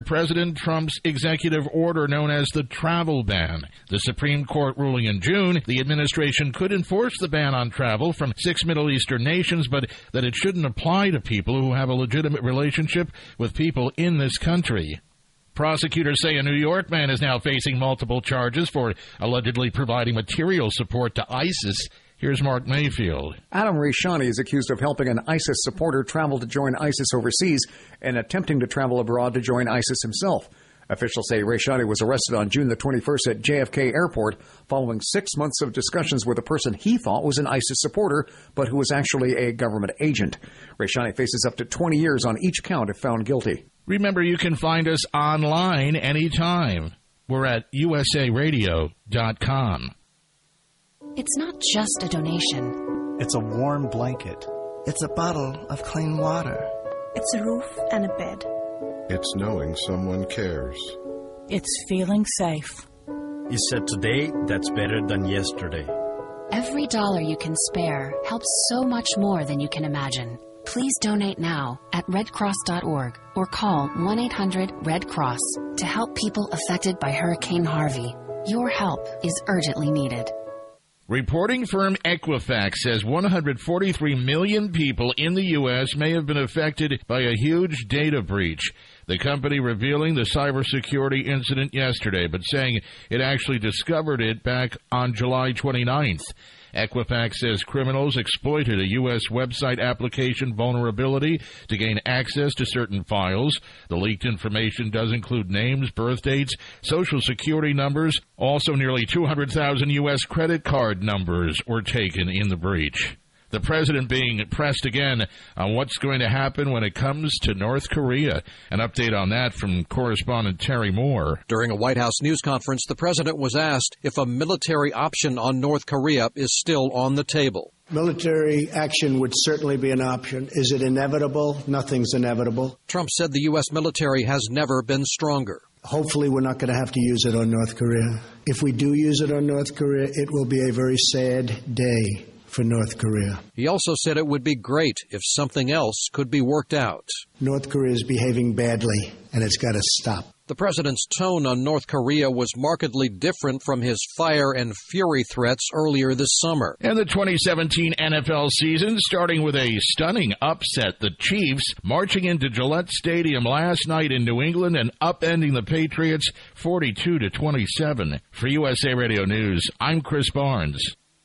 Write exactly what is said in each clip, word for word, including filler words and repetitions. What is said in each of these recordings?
President Trump's executive order known as the travel ban. The Supreme Court ruling in June, the administration could enforce the ban on travel from six Middle Eastern nations, but that it shouldn't apply to people who have a legitimate relationship with people in this country. Prosecutors say a New York man is now facing multiple charges for allegedly providing material support to ISIS. Here's Mark Mayfield. Adam Rayshani is accused of helping an ISIS supporter travel to join ISIS overseas and attempting to travel abroad to join ISIS himself. Officials say Rayshani was arrested on June the twenty-first at J F K Airport following six months of discussions with a person he thought was an ISIS supporter, but who was actually a government agent. Rayshani faces up to twenty years on each count if found guilty. Remember, you can find us online anytime. We're at U S A radio dot com. It's not just a donation. It's a warm blanket. It's a bottle of clean water. It's a roof and a bed. It's knowing someone cares. It's feeling safe. You said today, that's better than yesterday. Every dollar you can spare helps so much more than you can imagine. Please donate now at red cross dot org or call one eight hundred red cross to help people affected by Hurricane Harvey. Your help is urgently needed. Reporting firm Equifax says one hundred forty-three million people in the U S may have been affected by a huge data breach. The company revealing the cybersecurity incident yesterday, but saying it actually discovered it back on July twenty-ninth. Equifax says criminals exploited a U S website application vulnerability to gain access to certain files. The leaked information does include names, birth dates, social security numbers. Also, nearly two hundred thousand U S credit card numbers were taken in the breach. The president being pressed again on what's going to happen when it comes to North Korea. An update on that from correspondent Terry Moore. During a White House news conference, the president was asked if a military option on North Korea is still on the table. Military action would certainly be an option. Is it inevitable? Nothing's inevitable. Trump said the U S military has never been stronger. Hopefully we're not going to have to use it on North Korea. If we do use it on North Korea, it will be a very sad day for North Korea. He also said it would be great if something else could be worked out. North Korea is behaving badly, and it's got to stop. The president's tone on North Korea was markedly different from his fire and fury threats earlier this summer. And the twenty seventeen N F L season starting with a stunning upset. The Chiefs marching into Gillette Stadium last night in New England and upending the Patriots forty-two to twenty-seven. For U S A Radio News, I'm Chris Barnes.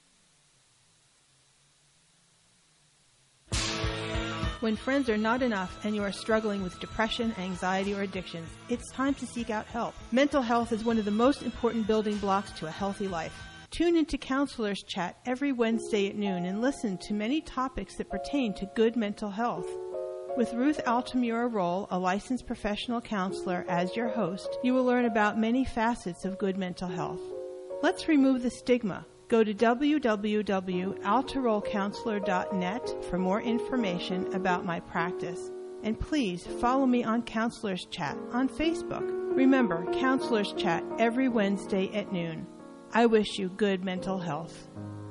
When friends are not enough and you are struggling with depression, anxiety, or addictions, it's time to seek out help. Mental health is one of the most important building blocks to a healthy life. Tune into Counselors Chat every Wednesday at noon and listen to many topics that pertain to good mental health. With Ruth Altamura Roll, a licensed professional counselor, as your host, you will learn about many facets of good mental health. Let's remove the stigma. Go to w w w dot altaroll counselor dot net for more information about my practice. And please follow me on Counselors Chat on Facebook. Remember, Counselors Chat every Wednesday at noon. I wish you good mental health.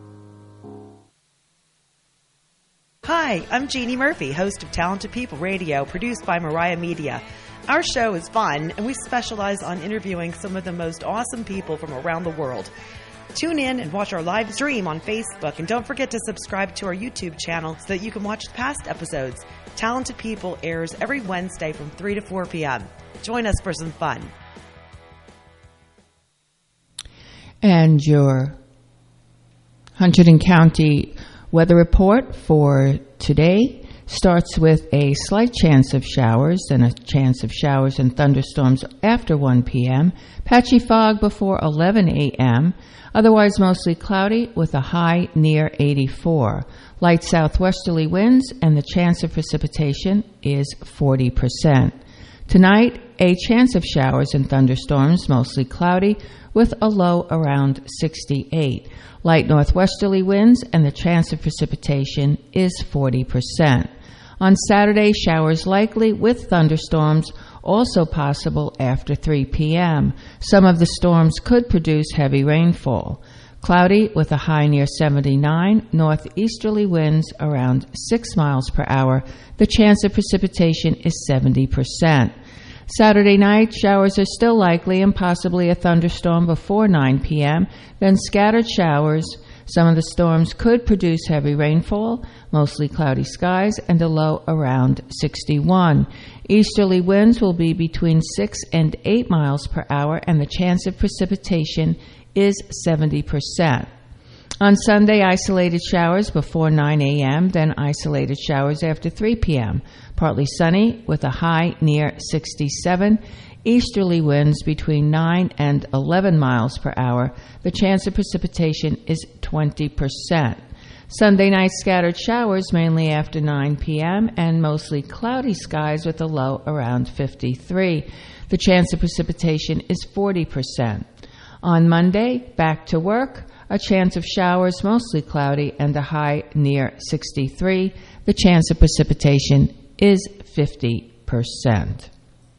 Hi, I'm Jeannie Murphy, host of Talented People Radio, produced by Mariah Media. Our show is fun, and we specialize on interviewing some of the most awesome people from around the world. Tune in and watch our live stream on Facebook, and don't forget to subscribe to our YouTube channel so that you can watch past episodes. Talented People airs every Wednesday from three to four p.m. Join us for some fun. And your Hunterdon County weather report for today starts with a slight chance of showers and a chance of showers and thunderstorms after one p.m., patchy fog before eleven a.m., otherwise mostly cloudy with a high near eighty-four. Light southwesterly winds and the chance of precipitation is forty percent. Tonight, a chance of showers and thunderstorms, mostly cloudy with a low around sixty-eight. Light northwesterly winds and the chance of precipitation is forty percent. On Saturday, showers likely with thunderstorms also possible after three p.m. Some of the storms could produce heavy rainfall. Cloudy with a high near seventy-nine, northeasterly winds around six miles per hour. The chance of precipitation is seventy percent. Saturday night, showers are still likely and possibly a thunderstorm before nine p.m., then scattered showers. Some of the storms could produce heavy rainfall, mostly cloudy skies, and a low around sixty-one. Easterly winds will be between six and eight miles per hour, and the chance of precipitation is seventy percent. On Sunday, isolated showers before nine a.m., then isolated showers after three p.m. Partly sunny with a high near sixty-seven. Easterly winds between nine and eleven miles per hour. The chance of precipitation is twenty percent. Sunday night, scattered showers mainly after nine p.m. and mostly cloudy skies with a low around fifty-three. The chance of precipitation is forty percent. On Monday, back to work. A chance of showers, mostly cloudy, and a high near sixty-three. The chance of precipitation is fifty percent.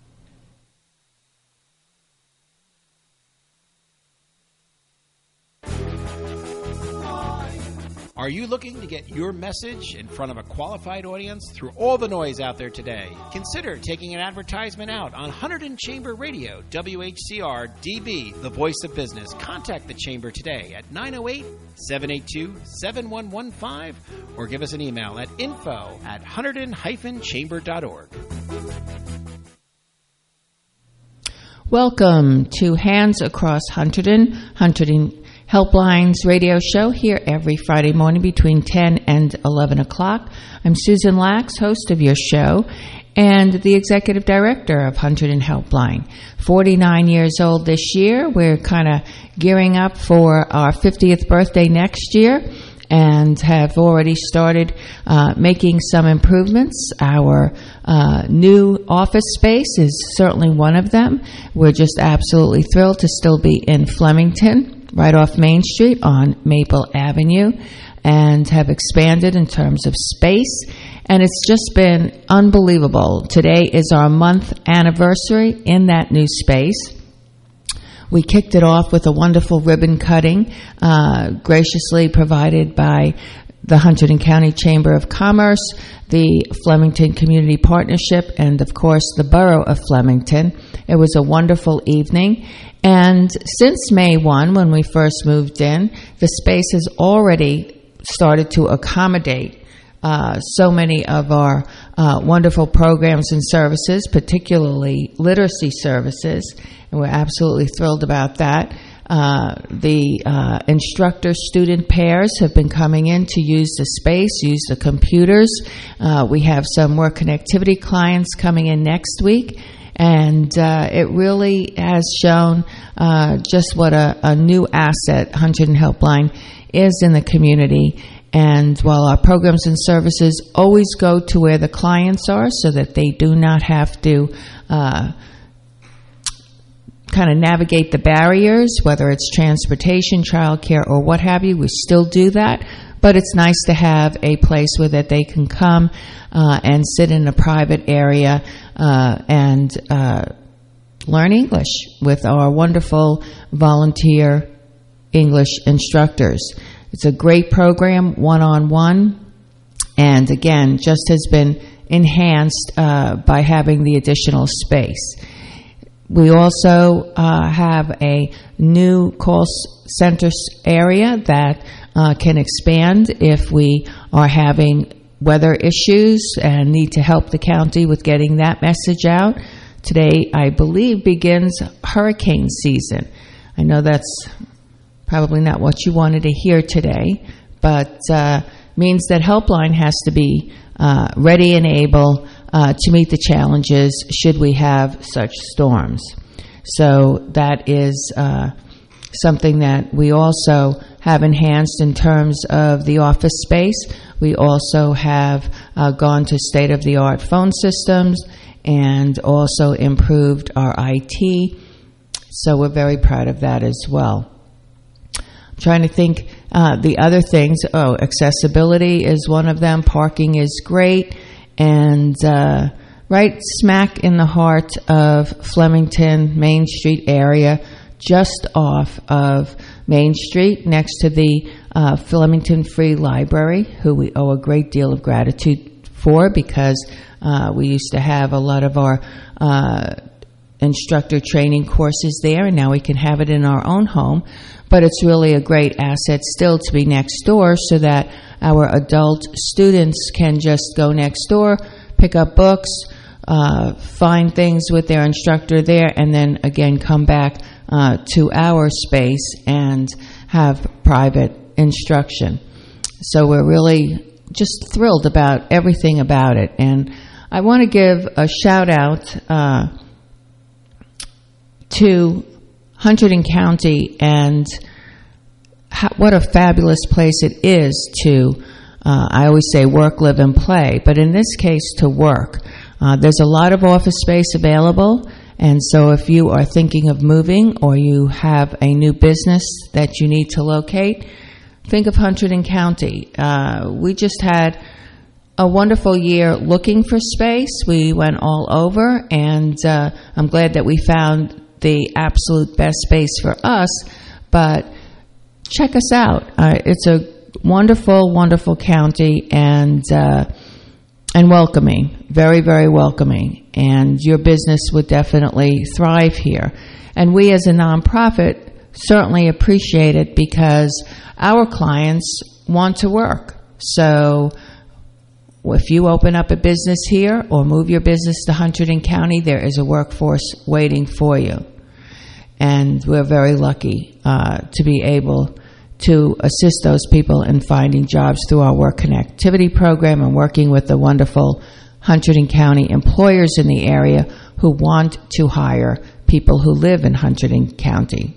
Are you looking to get your message in front of a qualified audience through all the noise out there today? Consider taking an advertisement out on Hunterdon Chamber Radio, W H C R D B, the voice of business. Contact the Chamber today at nine oh eight, seven eight two, seven one one five or give us an email at info at hunterdon dash chamber dot org. Welcome to Hands Across Hunterdon, Hunterdon Helplines radio show here every Friday morning between ten and eleven o'clock. I'm Susan Lax, host of your show, and the executive director of Hunterdon Helpline. forty-nine years old this year. We're kind of gearing up for our fiftieth birthday next year and have already started uh, making some improvements. Our uh, new office space is certainly one of them. We're just absolutely thrilled to still be in Flemington, right off Main Street on Maple Avenue, and have expanded in terms of space. And it's just been unbelievable. Today is our month anniversary in that new space. We kicked it off with a wonderful ribbon cutting, uh, graciously provided by the Hunterdon County Chamber of Commerce, the Flemington Community Partnership, and, of course, the Borough of Flemington. It was a wonderful evening. And since May first, when we first moved in, the space has already started to accommodate uh, so many of our uh, wonderful programs and services, particularly literacy services, and we're absolutely thrilled about that. Uh, the uh, instructor-student pairs have been coming in to use the space, use the computers. Uh, we have some more connectivity clients coming in next week. And uh, it really has shown uh, just what a, a new asset Hunterdon Helpline is in the community. And while our programs and services always go to where the clients are so that they do not have to uh, kind of navigate the barriers, whether it's transportation, childcare, or what have you, we still do that. But it's nice to have a place where that they can come uh, and sit in a private area uh, and uh, learn English with our wonderful volunteer English instructors. It's a great program, one-on-one, and again, just has been enhanced uh, by having the additional space. We also uh, have a new call center area that uh, can expand if we are having weather issues and need to help the county with getting that message out. Today, I believe, begins hurricane season. I know that's probably not what you wanted to hear today, but uh, means that Helpline has to be uh, ready and able uh, to meet the challenges should we have such storms. So that is uh, something that we also have enhanced in terms of the office space. We also have uh, gone to state-of-the-art phone systems and also improved our I T. So we're very proud of that as well. I'm trying to think uh, the other things. Oh, accessibility is one of them. Parking is great. And uh, right smack in the heart of Flemington, Main Street area, just off of Main Street, next to the uh, Flemington Free Library, who we owe a great deal of gratitude for, because uh, we used to have a lot of our uh, instructor training courses there, and now we can have it in our own home. But it's really a great asset still to be next door so that our adult students can just go next door, pick up books, uh, find things with their instructor there, and then again come back uh, to our space and have private instruction. So we're really just thrilled about everything about it. And I want to give a shout out uh, to Hunterdon County and how, what a fabulous place it is to, uh, I always say work, live, and play, but in this case to work. Uh, there's a lot of office space available, and so if you are thinking of moving or you have a new business that you need to locate, think of Hunterdon County. Uh, we just had a wonderful year looking for space. We went all over, and uh, I'm glad that we found the absolute best space for us, but check us out. Uh, it's a wonderful, wonderful county, and uh, and welcoming, very, very welcoming, and your business would definitely thrive here. And we as a nonprofit certainly appreciate it because our clients want to work. So if you open up a business here or move your business to Hunterdon County, there is a workforce waiting for you. And we're very lucky uh, to be able to assist those people in finding jobs through our Work Connectivity program and working with the wonderful Hunterdon County employers in the area who want to hire people who live in Hunterdon County.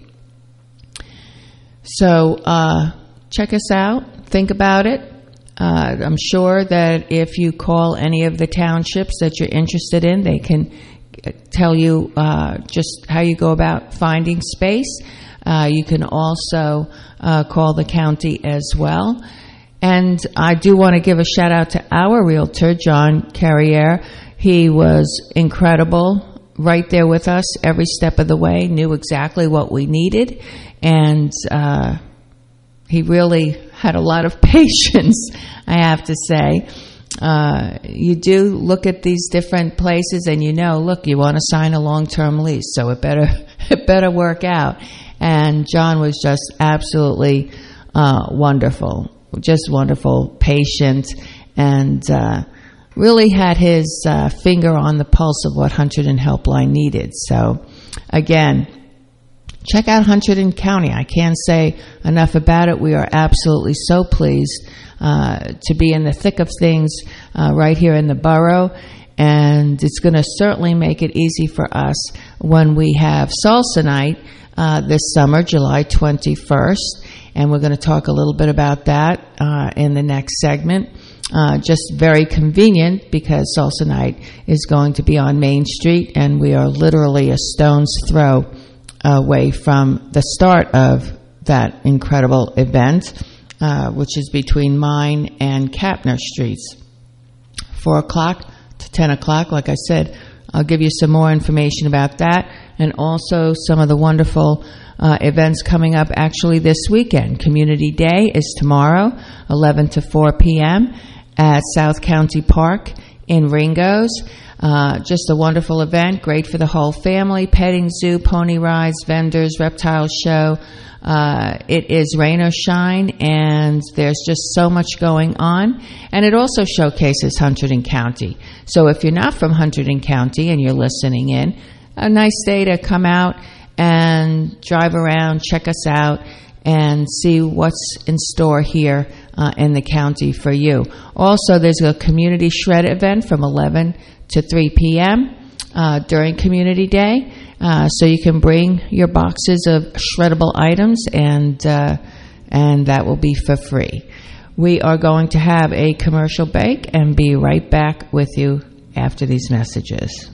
So uh, check us out. Think about it. Uh, I'm sure that if you call any of the townships that you're interested in, they can tell you uh, just how you go about finding space. Uh, you can also uh, call the county as well. And I do want to give a shout out to our realtor, John Carriere. He was incredible, right there with us every step of the way, knew exactly what we needed, and uh, he really had a lot of patience, I have to say. Uh, you do look at these different places and you know, look, you want to sign a long-term lease, so it better it better work out. And John was just absolutely uh, wonderful, just wonderful, patient, and uh, really had his uh, finger on the pulse of what Hunterdon Helpline needed. So, again, check out Hunterdon County. I can't say enough about it. We are absolutely so pleased uh, to be in the thick of things uh, right here in the borough, and it's going to certainly make it easy for us when we have Salsa Night uh, this summer, July twenty-first, and we're going to talk a little bit about that uh, in the next segment. Uh, just very convenient because Salsa Night is going to be on Main Street, and we are literally a stone's throw away from the start of that incredible event, uh, which is between Mine and Kapner Streets. Four o'clock to ten o'clock, like I said, I'll give you some more information about that, and also some of the wonderful uh, events coming up actually this weekend. Community Day is tomorrow, eleven to four p.m. at South County Park in Ringo's. Uh, just a wonderful event, great for the whole family. Petting zoo, pony rides, vendors, reptile show. Uh, it is rain or shine, and there's just so much going on. And it also showcases Hunterdon County. So if you're not from Hunterdon County and you're listening in, a nice day to come out and drive around, check us out, and see what's in store here uh, in the county for you. Also, there's a community shred event from eleven to three p.m. Uh, during Community Day, uh, so you can bring your boxes of shreddable items, and uh, and that will be for free. We are going to have a commercial break and be right back with you after these messages.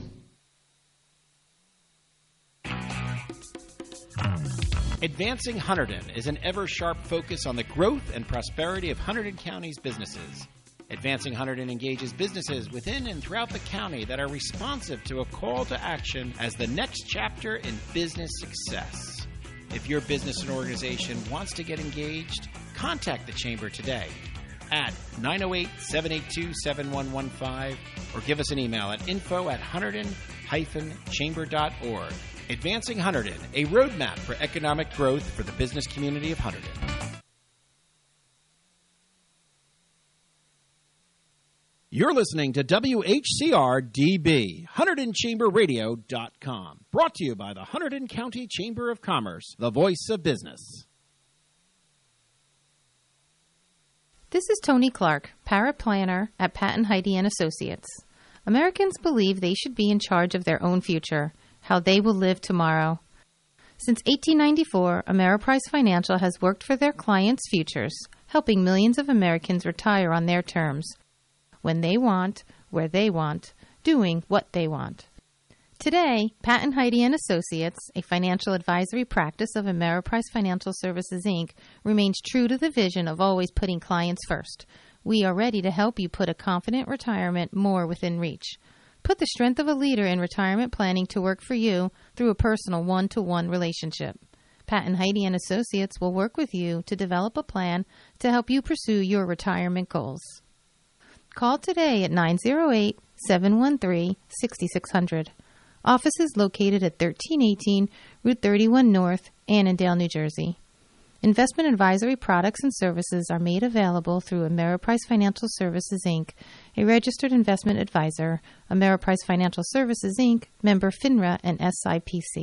Advancing Hunterdon is an ever-sharp focus on the growth and prosperity of Hunterdon County's businesses. Advancing Hunterdon engages businesses within and throughout the county that are responsive to a call to action as the next chapter in business success. If your business and organization wants to get engaged, contact the Chamber today at nine oh eight, seven eight two, seven one one five or give us an email at info at hunterdon chamber dot org. Advancing Hunterdon, a roadmap for economic growth for the business community of Hunterdon. You're listening to W H C R D B, Hunterdon Chamber Radio dot com. Brought to you by the Hunterdon County Chamber of Commerce, the voice of business. This is Tony Clark, paraplanner at Patton Heidi and Associates. Americans believe they should be in charge of their own future, how they will live tomorrow. Since eighteen ninety-four, Ameriprise Financial has worked for their clients' futures, helping millions of Americans retire on their terms, when they want, where they want, doing what they want. Today, Patton Heidi and Associates, a financial advisory practice of Ameriprise Financial Services, Incorporated, remains true to the vision of always putting clients first. We are ready to help you put a confident retirement more within reach. Put the strength of a leader in retirement planning to work for you through a personal one-to-one relationship. Patton Heidi and Associates will work with you to develop a plan to help you pursue your retirement goals. Call today at nine oh eight, seven one three, six six zero zero. Office is located at thirteen eighteen Route thirty-one North, Annandale, New Jersey. Investment advisory products and services are made available through Ameriprise Financial Services, Incorporated, a registered investment advisor, Ameriprise Financial Services, Incorporated, member FINRA and S I P C.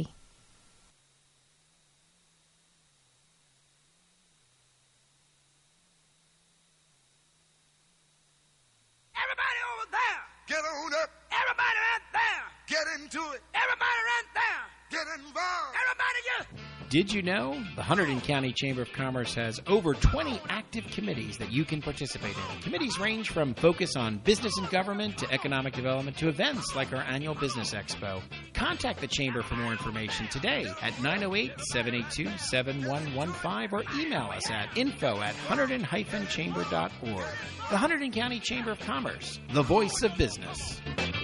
Get on up. Everybody right there. Get into it. Everybody right there. Get involved. Everybody just... Did you know the Hunterdon County Chamber of Commerce has over twenty active committees that you can participate in? Committees range from focus on business and government to economic development to events like our annual Business Expo. Contact the Chamber for more information today at nine oh eight, seven eight two, seven one one five or email us at info at hunterdon dash chamber dot org. The Hunterdon County Chamber of Commerce, the voice of business.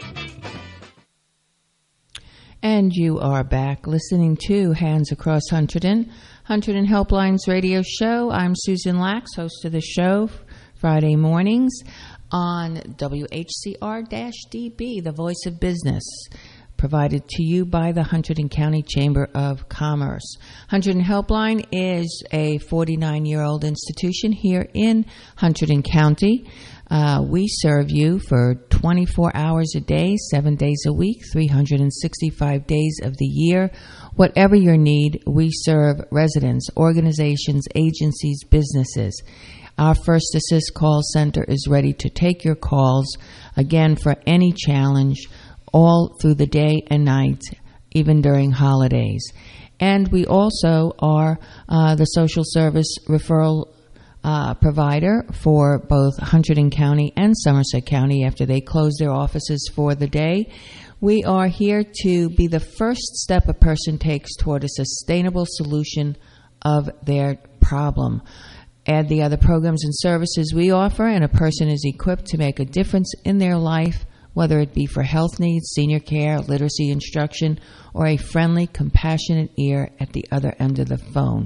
And you are back listening to Hands Across Hunterdon, Hunterdon Helplines radio show. I'm Susan Lax, host of the show, Friday mornings on W H C R D B, the voice of business, provided to you by the Hunterdon County Chamber of Commerce. Hunterdon Helpline is a forty-nine-year-old institution here in Hunterdon County. Uh, we serve you for twenty-four hours a day, seven days a week, three hundred sixty-five days of the year. Whatever your need, we serve residents, organizations, agencies, businesses. Our First Assist call center is ready to take your calls, again, for any challenge, all through the day and night, even during holidays. And we also are uh, the social service referral Uh, provider for both Hunterdon County and Somerset County after they close their offices for the day. We are here to be the first step a person takes toward a sustainable solution of their problem. Add the other programs and services we offer, and a person is equipped to make a difference in their life, whether it be for health needs, senior care, literacy instruction, or a friendly, compassionate ear at the other end of the phone.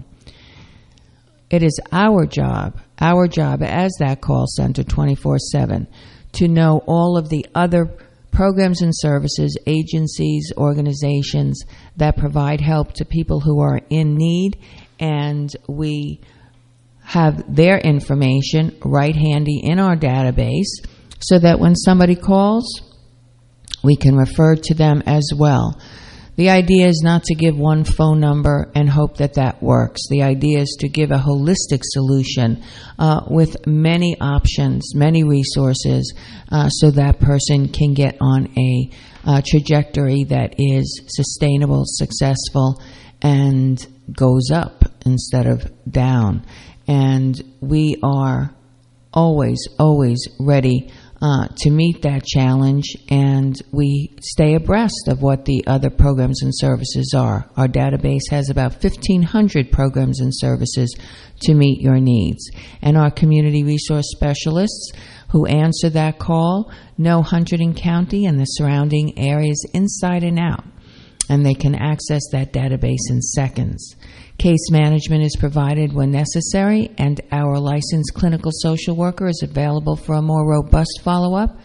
It is our job, our job as that call center twenty-four seven, to know all of the other programs and services, agencies, organizations that provide help to people who are in need, and we have their information right handy in our database so that when somebody calls, we can refer to them as well. The idea is not to give one phone number and hope that that works. The idea is to give a holistic solution uh, with many options, many resources, uh, so that person can get on a uh, trajectory that is sustainable, successful, and goes up instead of down. And we are always, always ready Uh, to meet that challenge, and we stay abreast of what the other programs and services are. Our database has about fifteen hundred programs and services to meet your needs. And our community resource specialists who answer that call know Hunterdon County and the surrounding areas inside and out, and they can access that database in seconds. Case management is provided when necessary, and our licensed clinical social worker is available for a more robust follow-up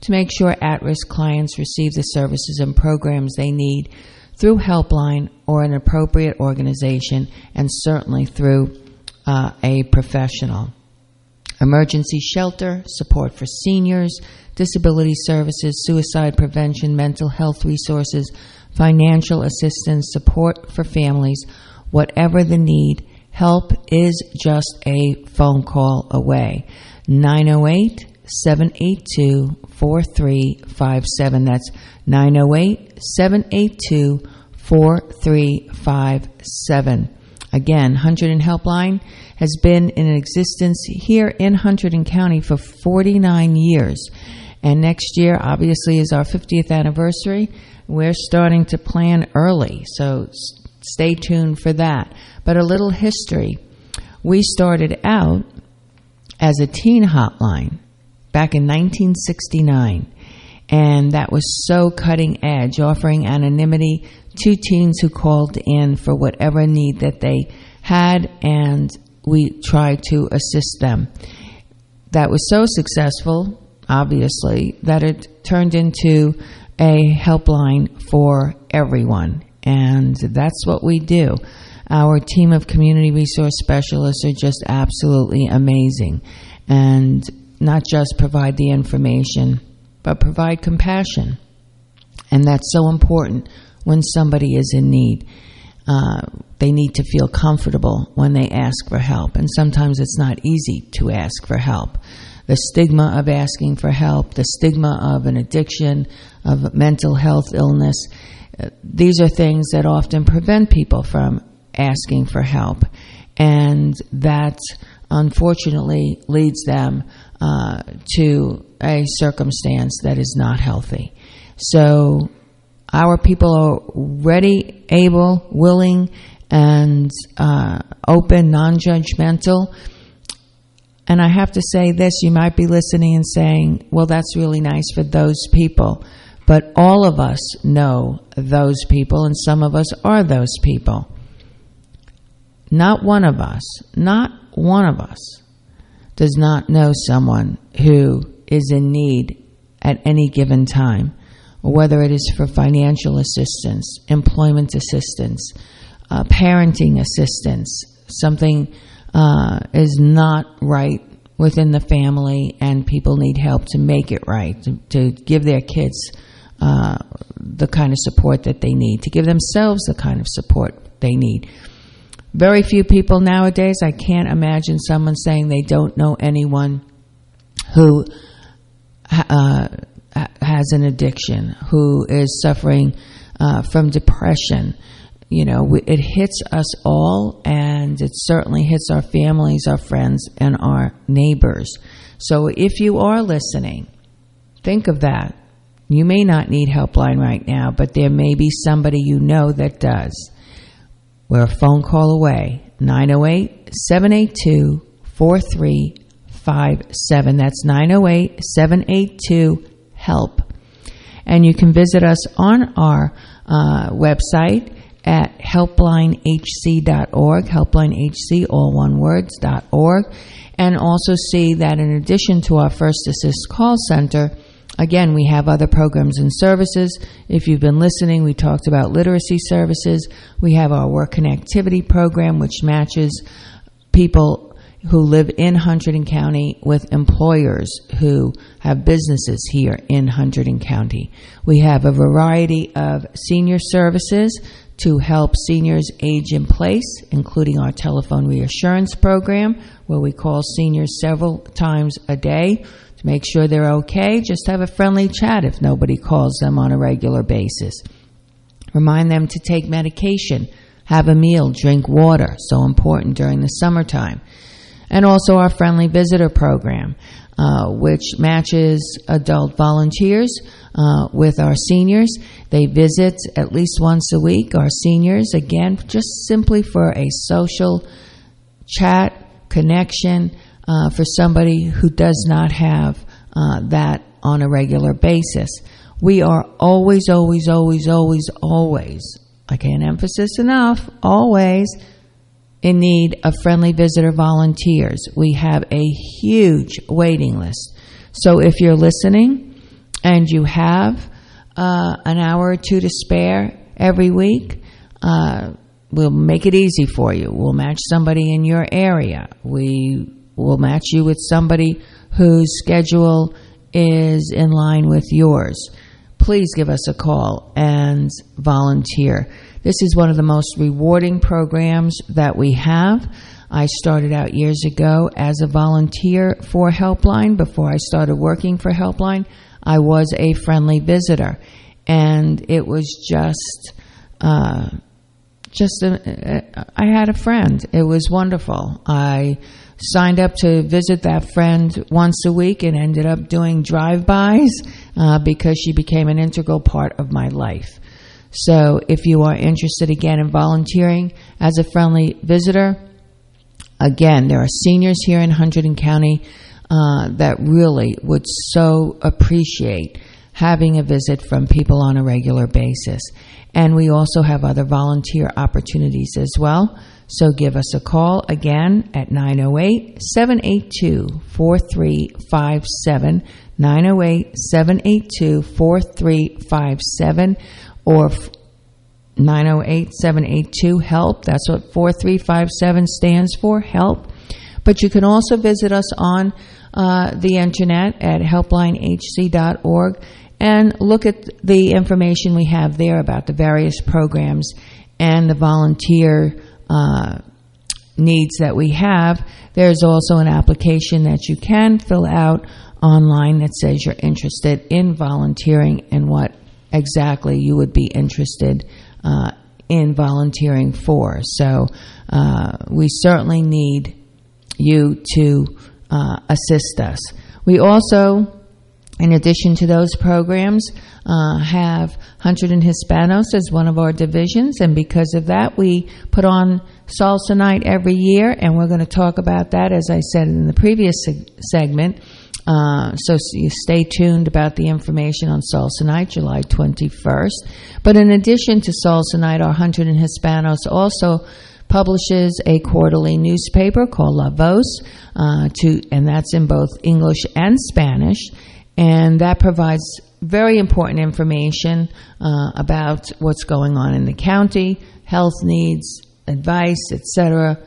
to make sure at-risk clients receive the services and programs they need through Helpline or an appropriate organization, and certainly through uh, a professional. Emergency shelter, support for seniors, disability services, suicide prevention, mental health resources, financial assistance, support for families, whatever the need, help is just a phone call away. nine oh eight, seven eight two, four three five seven. That's nine oh eight, seven eight two, four three five seven. Again, Hunterdon Helpline has been in existence here in Hunterdon County for forty-nine years. And next year, obviously, is our fiftieth anniversary. We're starting to plan early, so stay tuned for that. But a little history. We started out as a teen hotline back in nineteen sixty-nine. And that was so cutting edge, offering anonymity to teens who called in for whatever need that they had, and we tried to assist them. That was so successful, obviously, that it turned into a helpline for everyone. And that's what we do. Our team of community resource specialists are just absolutely amazing. And not just provide the information, but provide compassion. And that's so important when somebody is in need. Uh, they need to feel comfortable when they ask for help. And sometimes it's not easy to ask for help. The stigma of asking for help, the stigma of an addiction, of mental health illness, uh, these are things that often prevent people from asking for help. And that, unfortunately, leads them uh, to a circumstance that is not healthy. So our people are ready, able, willing, and uh, open, non-judgmental. And I have to say this, you might be listening and saying, well, that's really nice for those people. But all of us know those people, and some of us are those people. Not one of us, not one of us does not know someone who is in need at any given time, whether it is for financial assistance, employment assistance, uh, parenting assistance, something uh, is not right within the family and people need help to make it right, to, to give their kids uh, the kind of support that they need, to give themselves the kind of support they need. Very few people nowadays, I can't imagine someone saying they don't know anyone who uh, has an addiction, who is suffering uh, from depression. You know, it hits us all, and it certainly hits our families, our friends, and our neighbors. So if you are listening, think of that. You may not need Helpline right now, but there may be somebody you know that does. We're a phone call away, nine oh eight, seven eight two, four three five seven. That's nine oh eight, seven eight two, HELP. And you can visit us on our uh, website at helpline h c dot org, helplinehc, all one words, dot org, and also see that in addition to our First Assist call center, again, we have other programs and services. If you've been listening, we talked about literacy services. We have our work connectivity program, which matches people who live in Hunterdon County with employers who have businesses here in Hunterdon County. We have a variety of senior services to help seniors age in place, including our telephone reassurance program, where we call seniors several times a day to make sure they're okay. Just have a friendly chat if nobody calls them on a regular basis. Remind them to take medication, have a meal, drink water, so important during the summertime. And also our friendly visitor program, uh, which matches adult volunteers uh, with our seniors. They visit at least once a week, our seniors, again, just simply for a social chat, connection, uh, for somebody who does not have uh, that on a regular basis. We are always, always, always, always, always, I can't emphasize enough, always in need of friendly visitor volunteers. We have a huge waiting list. So if you're listening and you have uh, an hour or two to spare every week, uh, we'll make it easy for you. We'll match somebody in your area. We will match you with somebody whose schedule is in line with yours. Please give us a call and volunteer. This is one of the most rewarding programs that we have. I started out years ago as a volunteer for Helpline. Before I started working for Helpline, I was a friendly visitor. And it was just, uh, just a, I had a friend. It was wonderful. I signed up to visit that friend once a week and ended up doing drive-bys uh, because she became an integral part of my life. So if you are interested again in volunteering as a friendly visitor, again, there are seniors here in Hunterdon County uh, that really would so appreciate having a visit from people on a regular basis. And we also have other volunteer opportunities as well. So give us a call again at nine oh eight, seven eight two, four three five seven, nine oh eight, seven eight two, four three five seven, or nine oh eight, seven eight two, HELP. That's what four three five seven stands for, HELP. But you can also visit us on uh, the internet at helpline h c dot org and look at the information we have there about the various programs and the volunteer uh, needs that we have. There's also an application that you can fill out online that says you're interested in volunteering and what exactly you would be interested uh, in volunteering for. So uh, we certainly need you to uh, assist us. We also, in addition to those programs, uh, have Hunterdon Hispanos as one of our divisions, and because of that, we put on Salsa Night every year, and we're going to talk about that, as I said in the previous seg- segment. Uh, so you stay tuned about the information on Salsa Night, July twenty-first. But in addition to Salsa Night, our Hunterdon Hispanos also publishes a quarterly newspaper called La Voz, uh, to, and that's in both English and Spanish. And that provides very important information uh, about what's going on in the county, health needs, advice, et cetera,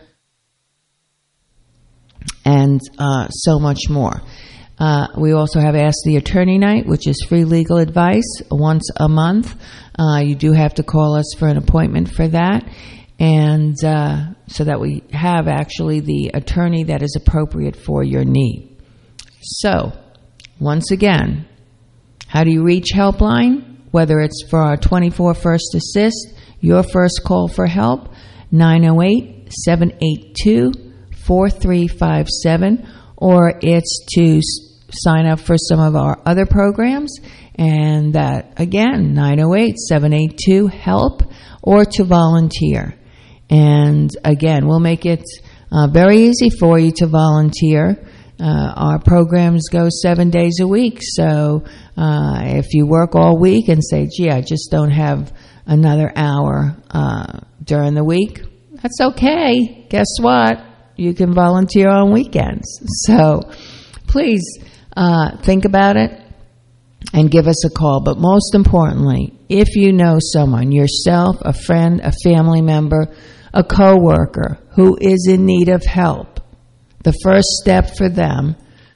and uh, so much more. Uh, we also have Ask the Attorney Night, which is free legal advice once a month. Uh, you do have to call us for an appointment for that, and uh, so that we have actually the attorney that is appropriate for your need. So, once again, how do you reach Helpline? Whether it's for our twenty-four First Assist, your first call for help, nine oh eight, seven eight two, four three five seven, or it's to sign up for some of our other programs, and that, again, nine oh eight, seven eight two, HELP, or to volunteer. And again, we'll make it uh, very easy for you to volunteer. Uh, our programs go seven days a week, so uh, if you work all week and say, gee, I just don't have another hour uh, during the week, that's okay. Guess what? You can volunteer on weekends. So please uh, think about it and give us a call. But most importantly, if you know someone, yourself, a friend, a family member, a coworker who is in need of help, the first step for them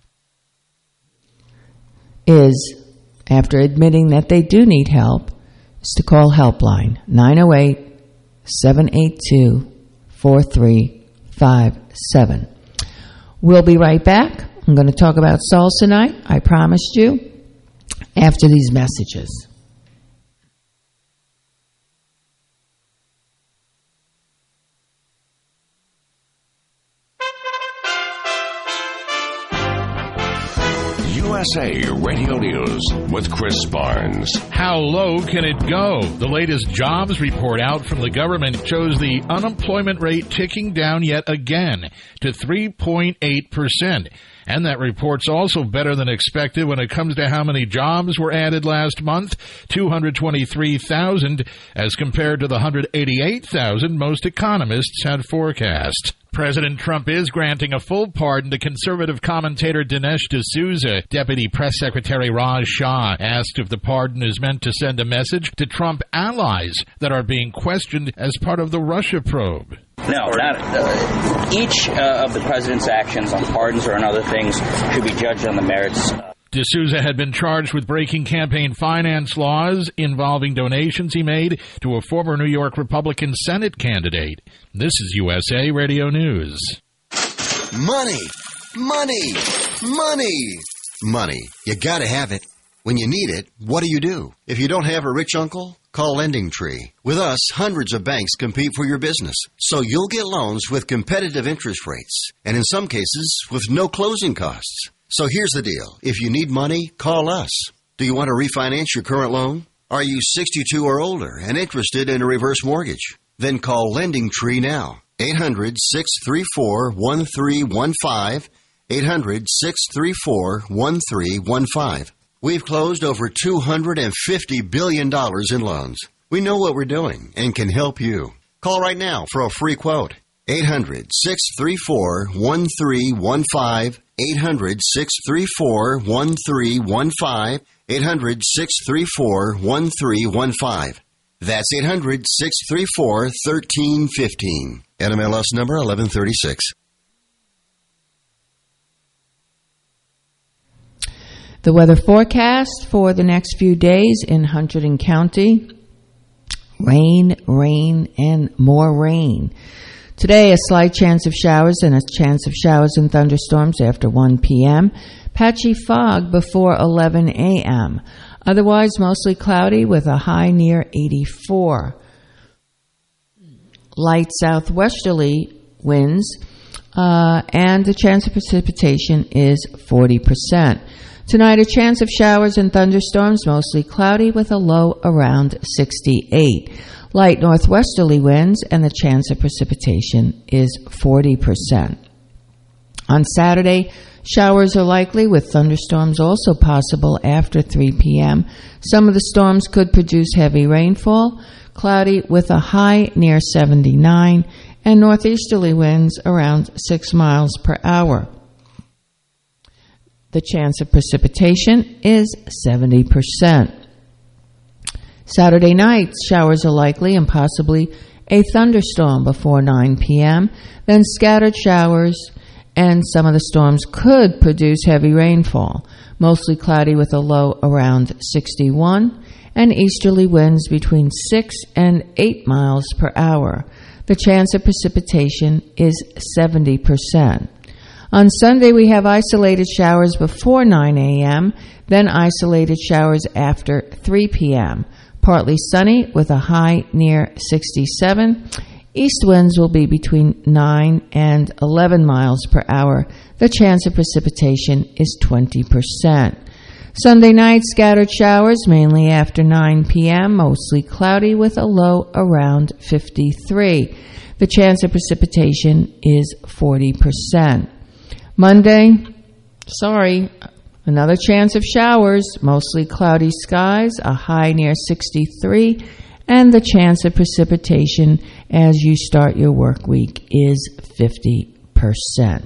is, after admitting that they do need help, is to call Helpline, nine oh eight, seven eight two, four three five seven. We'll be right back. I'm going to talk about Salsa Night, I promised you, after these messages. U S A Radio News with Chris Barnes. How low can it go? The latest jobs report out from the government shows the unemployment rate ticking down yet again to three point eight percent. And that report's also better than expected when it comes to how many jobs were added last month, two hundred twenty-three thousand, as compared to the one hundred eighty-eight thousand most economists had forecast. President Trump is granting a full pardon to conservative commentator Dinesh D'Souza. Deputy Press Secretary Raj Shah asked if the pardon is meant to send a message to Trump allies that are being questioned as part of the Russia probe. No, not uh, each uh, of the president's actions on pardons or on other things should be judged on the merits. D'Souza had been charged with breaking campaign finance laws involving donations he made to a former New York Republican Senate candidate. This is U S A Radio News. Money, money, money, money. You gotta have it. When you need it, what do you do? If you don't have a rich uncle, call Lending Tree. With us, hundreds of banks compete for your business, so you'll get loans with competitive interest rates, and in some cases, with no closing costs. So here's the deal. If you need money, call us. Do you want to refinance your current loan? Are you sixty-two or older and interested in a reverse mortgage? Then call Lending Tree now. eight hundred, six three four, one three one five. eight hundred, six three four, one three one five. We've closed over two hundred fifty billion dollars in loans. We know what we're doing and can help you. Call right now for a free quote. eight hundred, six three four, one three one five. eight hundred, six three four, one three one five. eight hundred, six three four, one three one five. That's eight hundred, six three four, one three one five. N M L S number eleven thirty-six. The weather forecast for the next few days in Hunterdon County. Rain, rain, and more rain. Today, a slight chance of showers and a chance of showers and thunderstorms after one p.m. Patchy fog before eleven a.m. Otherwise, mostly cloudy with a high near eighty-four. Light southwesterly winds, uh, and the chance of precipitation is forty percent. Tonight, a chance of showers and thunderstorms, mostly cloudy with a low around sixty-eight. Light northwesterly winds, and the chance of precipitation is forty percent. On Saturday, showers are likely with thunderstorms also possible after three p.m. Some of the storms could produce heavy rainfall, cloudy with a high near seventy-nine, and northeasterly winds around six miles per hour. The chance of precipitation is seventy percent. Saturday night, showers are likely and possibly a thunderstorm before nine p.m., then scattered showers, and some of the storms could produce heavy rainfall, mostly cloudy with a low around sixty-one, and easterly winds between six and eight miles per hour. The chance of precipitation is seventy percent. On Sunday, we have isolated showers before nine a.m., then isolated showers after three p.m., partly sunny with a high near sixty-seven. East winds will be between nine and eleven miles per hour. The chance of precipitation is twenty percent. Sunday night, scattered showers, mainly after nine p.m., mostly cloudy with a low around fifty-three. The chance of precipitation is forty percent. Monday, sorry, another chance of showers, mostly cloudy skies, a high near sixty-three, and the chance of precipitation as you start your work week is fifty percent.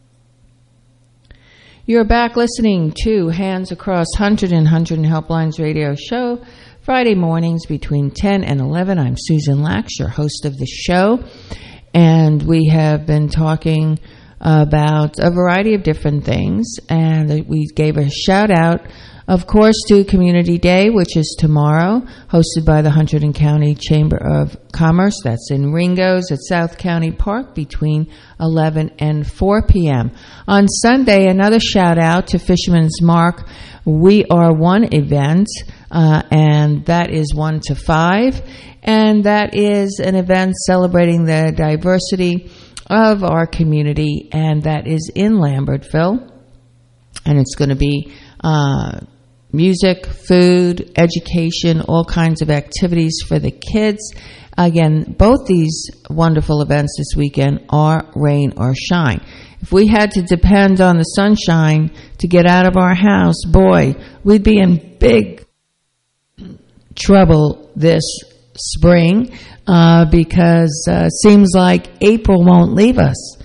You're back listening to Hands Across Hunterdon, Hunterdon Helplines radio show, Friday mornings between ten and eleven. I'm Susan Lax, your host of the show, and we have been talking about a variety of different things, and we gave a shout out, of course, to Community Day, which is tomorrow, hosted by the Hunterdon County Chamber of Commerce. That's in Ringo's at South County Park between eleven and four p.m. On Sunday, another shout out to Fisherman's Mark We Are One event, uh, and that is one to five, and that is an event celebrating the diversity of our community, and that is in Lambertville, and it's going to be uh, music, food, education, all kinds of activities for the kids. Again, both these wonderful events this weekend are rain or shine. If we had to depend on the sunshine to get out of our house, boy, we'd be in big trouble this spring uh, because uh, seems like April won't leave us.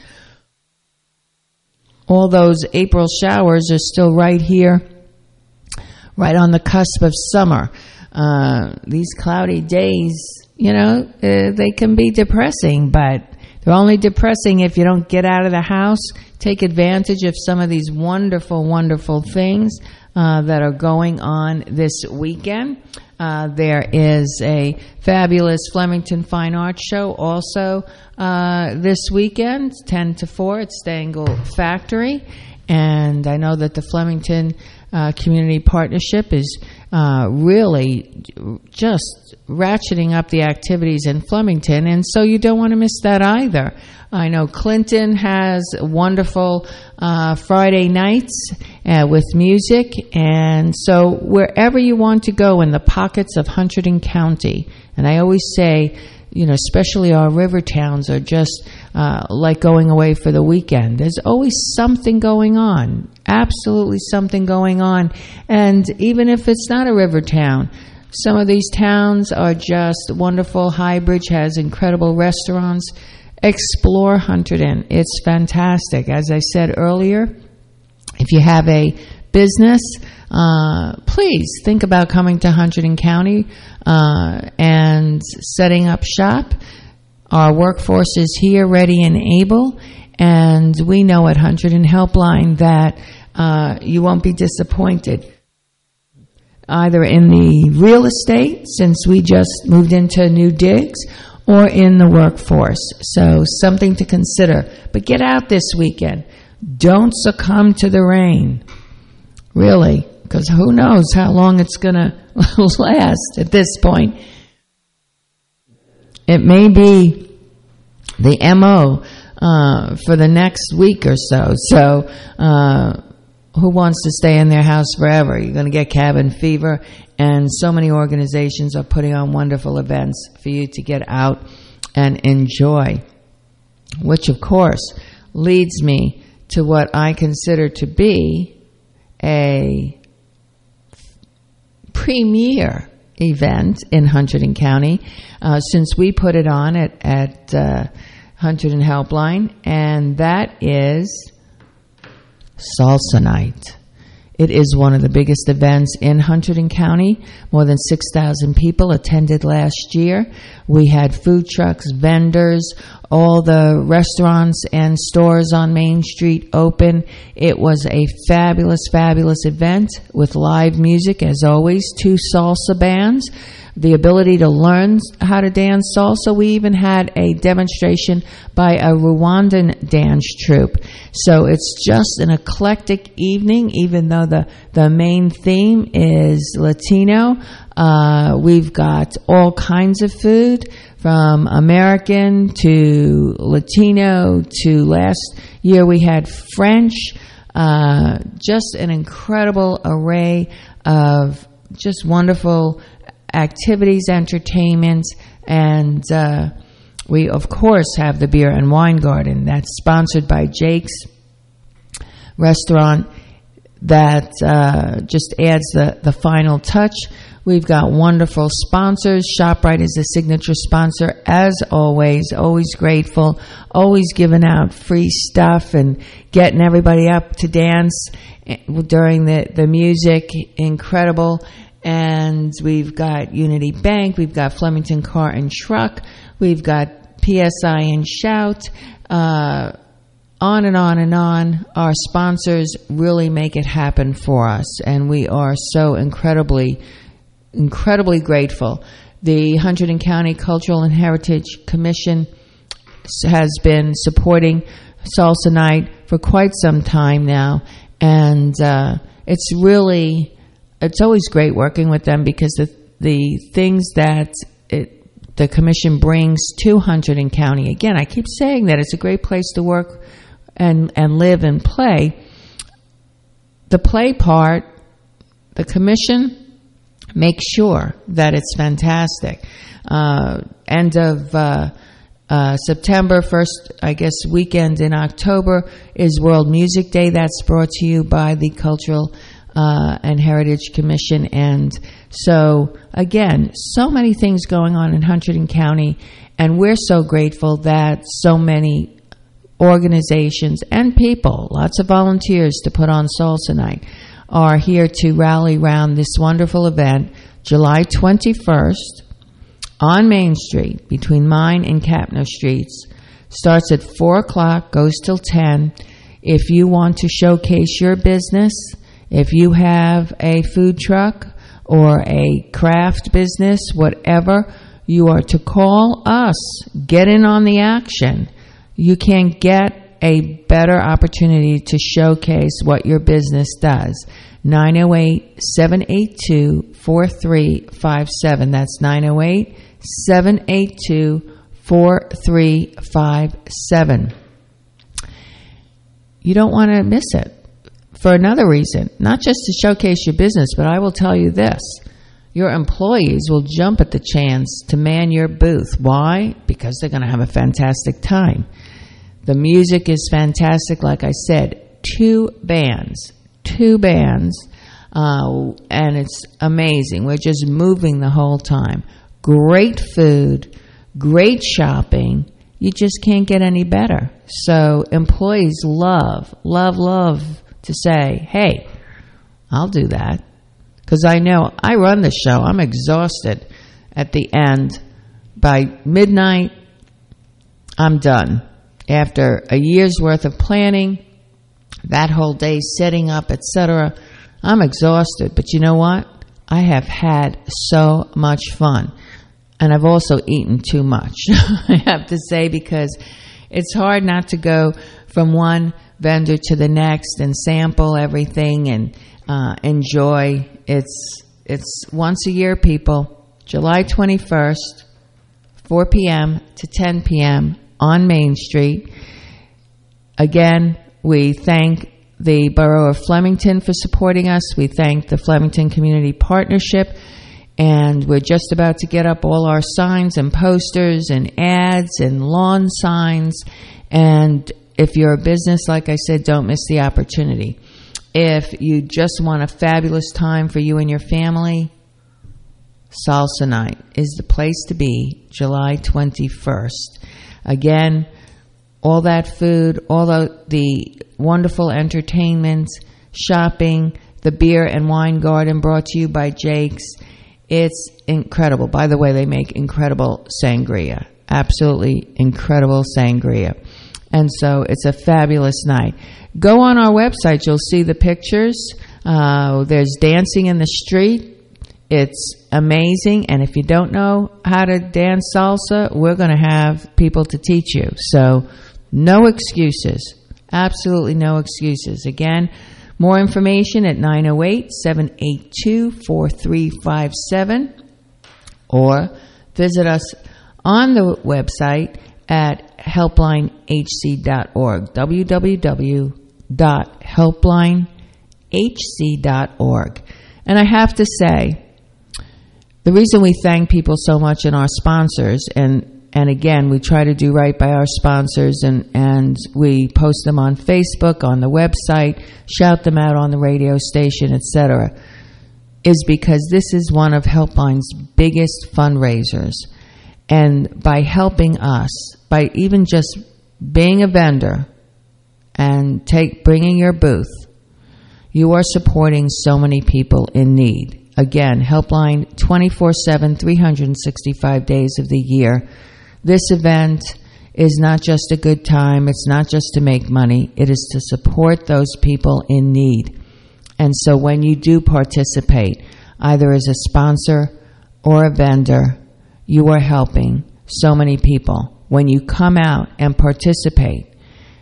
All those April showers are still right here, right on the cusp of summer. Uh, these cloudy days, you know, uh, they can be depressing, but they're only depressing if you don't get out of the house, take advantage of some of these wonderful, wonderful things uh, that are going on this weekend. Uh, there is a fabulous Flemington Fine Arts show also uh, this weekend, ten to four at Stengel Factory. And I know that the Flemington uh, Community Partnership is uh, really just ratcheting up the activities in Flemington, and so you don't want to miss that either. I know Clinton has wonderful uh, Friday nights uh, with music, and so wherever you want to go in the pockets of Hunterdon County, and I always say, you know, especially our river towns are just uh, like going away for the weekend. There's always something going on, absolutely something going on, and even if it's not a river town, some of these towns are just wonderful. Highbridge has incredible restaurants. Explore Hunterdon. It's fantastic. As I said earlier, if you have a business, uh, please think about coming to Hunterdon County uh, and setting up shop. Our workforce is here, ready and able, and we know at Hunterdon Helpline that uh, you won't be disappointed, either in the real estate, since we just moved into new digs, or in the workforce. So something to consider. But get out this weekend. Don't succumb to the rain. Really, because who knows how long it's going to last at this point. It may be the M O uh, for the next week or so. So uh, who wants to stay in their house forever? You're going to get cabin fever. And so many organizations are putting on wonderful events for you to get out and enjoy, which, of course, leads me to what I consider to be a premier event in Hunterdon County, uh, since we put it on at, at uh, Hunterdon Helpline, and that is Salsa Night. It is one of the biggest events in Hunterdon County. More than six thousand people attended last year. We had food trucks, vendors, all the restaurants and stores on Main Street open. It was a fabulous, fabulous event with live music, as always, two salsa bands, the ability to learn how to dance salsa. We even had a demonstration by a Rwandan dance troupe. So it's just an eclectic evening, even though the, the main theme is Latino. Uh, we've got all kinds of food, from American to Latino to last year we had French. Uh, just an incredible array of just wonderful activities, entertainment, and uh, we, of course, have the Beer and Wine Garden. That's sponsored by Jake's Restaurant. That uh, just adds the, the final touch. We've got wonderful sponsors. ShopRite is a signature sponsor, as always. Always grateful. Always giving out free stuff and getting everybody up to dance during the, the music. Incredible. And we've got Unity Bank. We've got Flemington Car and Truck. We've got P S I and Shout. Uh, on and on and on. Our sponsors really make it happen for us, and we are so incredibly, incredibly grateful. The Hunterdon County Cultural and Heritage Commission has been supporting Salsa Night for quite some time now, and uh, it's really, it's always great working with them, because the the things that it, the commission brings to Hunterdon County, again, I keep saying that it's a great place to work and and live and play. The play part, the commission makes sure that it's fantastic. Uh, end of uh, uh, September, first, I guess, weekend in October is World Music Day. That's brought to you by the Cultural uh, and Heritage Commission. And so, again, so many things going on in Hunterdon County, and we're so grateful that so many organizations and people, lots of volunteers to put on Salsa Night, are here to rally around this wonderful event, July twenty-first, on Main Street, between Mine and Kapner Streets. Starts at four o'clock, goes till ten. If you want to showcase your business, if you have a food truck or a craft business, whatever, you are to call us. Get in on the action. You can't get a better opportunity to showcase what your business does. nine oh eight, seven eight two, four three five seven. That's nine oh eight, seven eight two, four three five seven. You don't want to miss it for another reason, not just to showcase your business, but I will tell you this. Your employees will jump at the chance to man your booth. Why? Because they're going to have a fantastic time. The music is fantastic. Like I said, two bands, two bands, uh, and it's amazing. We're just moving the whole time. Great food, great shopping. You just can't get any better. So employees love, love, love to say, hey, I'll do that. Because I know I run the show. I'm exhausted at the end. By midnight, I'm done. After a year's worth of planning, that whole day setting up, et cetera, I'm exhausted. But you know what? I have had so much fun. And I've also eaten too much, I have to say, because it's hard not to go from one vendor to the next and sample everything and uh, enjoy. It's it's once a year, people. July twenty-first, four p.m. to ten p.m. on Main Street. Again, we thank the Borough of Flemington for supporting us. We thank the Flemington Community Partnership. And we're just about to get up all our signs and posters and ads and lawn signs. And if you're a business, like I said, don't miss the opportunity. If you just want a fabulous time for you and your family, Salsa Night is the place to be, July twenty-first. Again, all that food, all the, the wonderful entertainment, shopping, the beer and wine garden brought to you by Jake's. It's incredible. By the way, they make incredible sangria. Absolutely incredible sangria. And so it's a fabulous night. Go on our website. You'll see the pictures. Uh, there's dancing in the street. It's amazing. And if you don't know how to dance salsa, we're going to have people to teach you. So no excuses. Absolutely no excuses. Again, more information at nine oh eight, seven eight two, four three five seven or visit us on the website at helpline h c dot org, w w w dot helpline h c dot org. And I have to say, the reason we thank people so much and our sponsors, and And again, we try to do right by our sponsors, and, and we post them on Facebook, on the website, shout them out on the radio station, et cetera, is because this is one of Helpline's biggest fundraisers. And by helping us, by even just being a vendor and take bringing your booth, you are supporting so many people in need. Again, Helpline twenty-four seven, three hundred sixty-five days of the year. This event is not just a good time. It's not just to make money. It is to support those people in need. And so when you do participate, either as a sponsor or a vendor, you are helping so many people. When you come out and participate,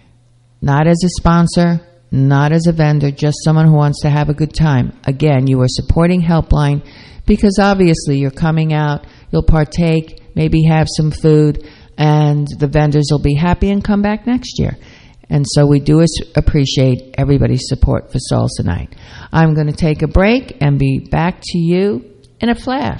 not as a sponsor, not as a vendor, just someone who wants to have a good time. Again, you are supporting Helpline because obviously you're coming out, you'll partake, maybe have some food, and the vendors will be happy and come back next year. And so we do appreciate everybody's support for Salsa Night. I'm going to take a break and be back to you in a flash.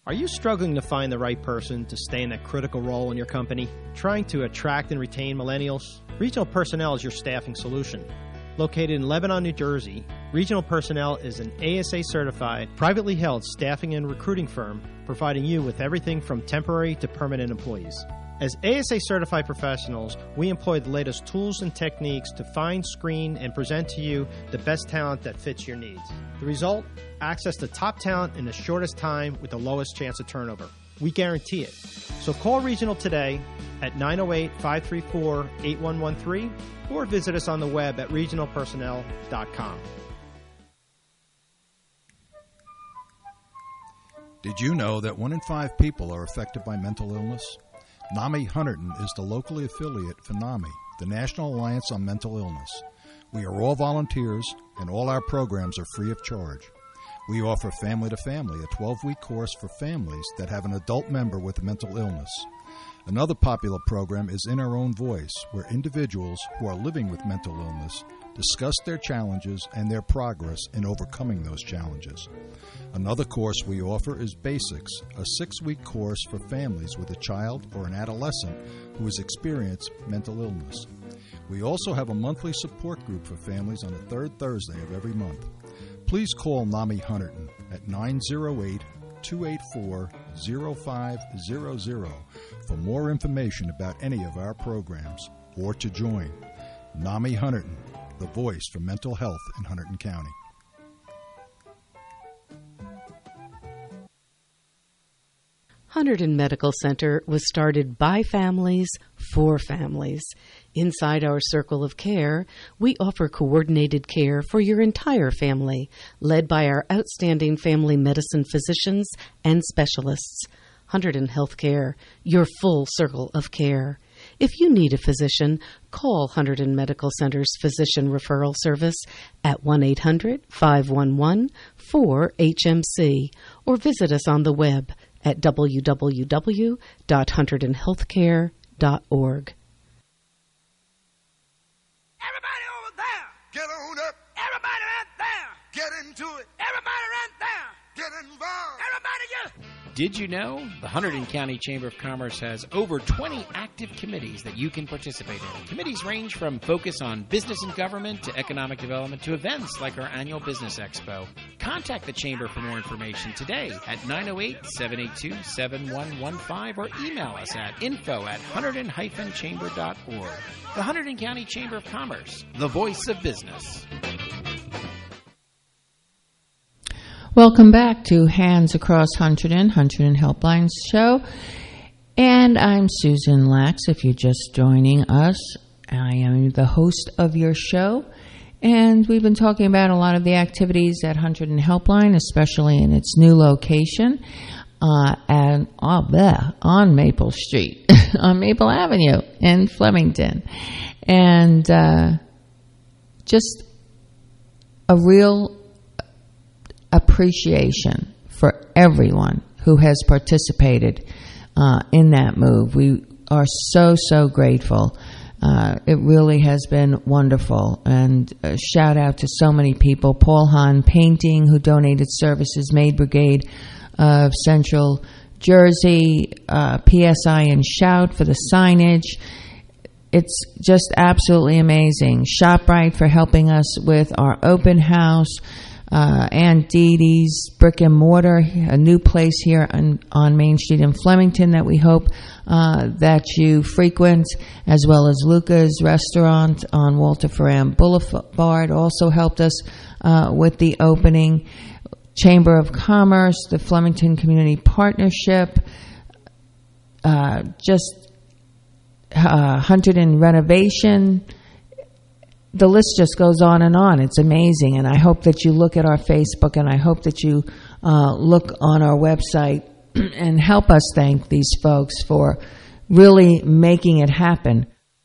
Are you struggling to find the right person to stay in that critical role in your company? Trying to attract and retain millennials? Regional Personnel is your staffing solution. Located in Lebanon, New Jersey, Regional Personnel is an A S A-certified, privately held staffing and recruiting firm providing you with everything from temporary to permanent employees. As A S A-certified professionals, we employ the latest tools and techniques to find, screen, and present to you the best talent that fits your needs. The result? Access to top talent in the shortest time with the lowest chance of turnover. We guarantee it. So call Regional today at nine oh eight, five three four, eight one one three or visit us on the web at regional personnel dot com. Did you know that one in five people are affected by mental illness? NAMI Hunterdon is the locally affiliate for NAMI, the National Alliance on Mental Illness. We are all volunteers, and all our programs are free of charge. We offer Family to Family, a twelve-week course for families that have an adult member with a mental illness. Another popular program is In Our Own Voice, where individuals who are living with mental illness discuss their challenges and their progress in overcoming those challenges. Another course we offer is Basics, a six-week course for families with a child or an adolescent who has experienced mental illness. We also have a monthly support group for families on the third Thursday of every month. Please call NAMI Hunterdon at nine oh eight, two eight four, oh five hundred for more information about any of our programs or to join. NAMI Hunterdon, the voice for mental health in Hunterdon County. Hunterdon Medical Center was started by families for families. Inside our circle of care, we offer coordinated care for your entire family, led by our outstanding family medicine physicians and specialists. Hunterdon Healthcare, your full circle of care. If you need a physician, call Hunterdon Medical Center's Physician Referral Service at one eight hundred, five one one, four H M C or visit us on the web at w w w dot hunterdon healthcare dot org. Everybody over there, get on up. Everybody right there, get into it. Everybody right there, get involved. Everybody, yeah. Did you know the Hunterdon County Chamber of Commerce has over twenty active committees that you can participate in? Committees range from focus on business and government to economic development to events like our annual Business Expo. Contact the Chamber for more information today at nine oh eight, seven eight two, seven one one five or email us at info at hunterdon dash chamber dot org. The Hunterdon County Chamber of Commerce, the voice of business. Welcome back to Hands Across Hunterdon, Hunterdon Helplines Show. And I'm Susan Lax, if you're just joining us. I am the host of your show. And we've been talking about a lot of the activities at Hunterdon Helpline, especially in its new location uh, and, oh, bleh, on Maple Street, on Maple Avenue in Flemington. And uh, just a real appreciation for everyone who has participated uh, in that move. We are so, so grateful. Uh, it really has been wonderful. And a shout out to so many people. Paul Hahn Painting, who donated services, Maid Brigade of Central Jersey, uh, P S I and Shout for the signage. It's just absolutely amazing. ShopRite for helping us with our open house. Uh, Aunt Dee Dee's Brick and Mortar, a new place here on, on Main Street in Flemington that we hope uh, that you frequent, as well as Luca's Restaurant on Walter Ferran Boulevard also helped us uh, with the opening. Chamber of Commerce, the Flemington Community Partnership, uh, just uh, Hunterdon Renovation. The list just goes on and on. It's amazing. And I hope that you look at our Facebook, and I hope that you uh, look on our website and help us thank these folks for really making it happen.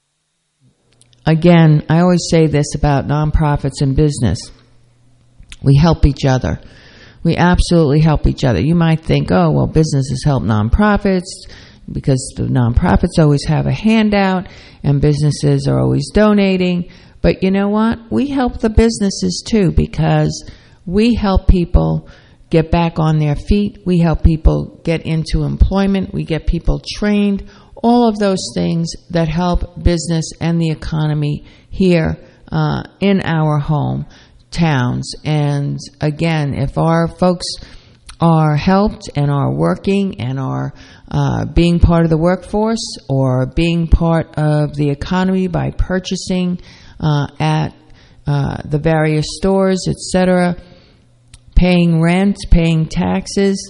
Again, I always say this about nonprofits and business. We help each other. We absolutely help each other. You might think, oh, well, businesses help nonprofits because the nonprofits always have a handout and businesses are always donating. But you know what? We help the businesses too, because we help people get back on their feet. We help people get into employment. We get people trained. All of those things that help business and the economy here uh, in our home towns. And again, if our folks are helped and are working and are uh, being part of the workforce or being part of the economy by purchasing uh, at uh, the various stores, et cetera, paying rent, paying taxes,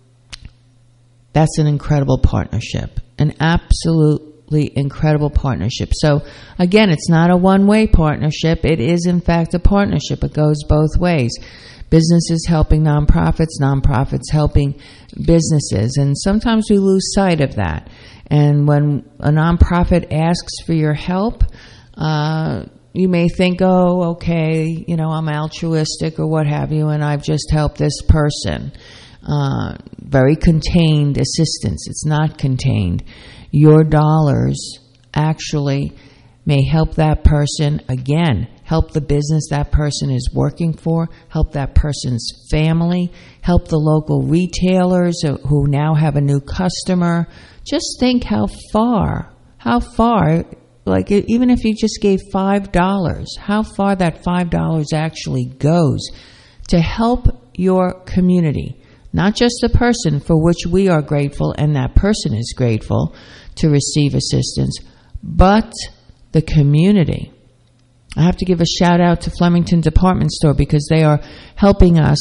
that's an incredible partnership, an absolutely incredible partnership. So again, it's not a one-way partnership. It is, in fact, a partnership. It goes both ways. Businesses helping nonprofits, nonprofits helping businesses. And sometimes we lose sight of that. And when a nonprofit asks for your help, uh, you may think, oh, okay, you know, I'm altruistic or what have you, and I've just helped this person. Uh, very contained assistance. It's not contained. Your dollars actually may help that person, again, help the business that person is working for, help that person's family, help the local retailers who now have a new customer. Just think how far, how far, like even if you just gave five dollars, how far that five dollars actually goes to help your community. Not just the person for which we are grateful and that person is grateful to receive assistance, but the community. I have to give a shout out to Flemington Department Store because they are helping us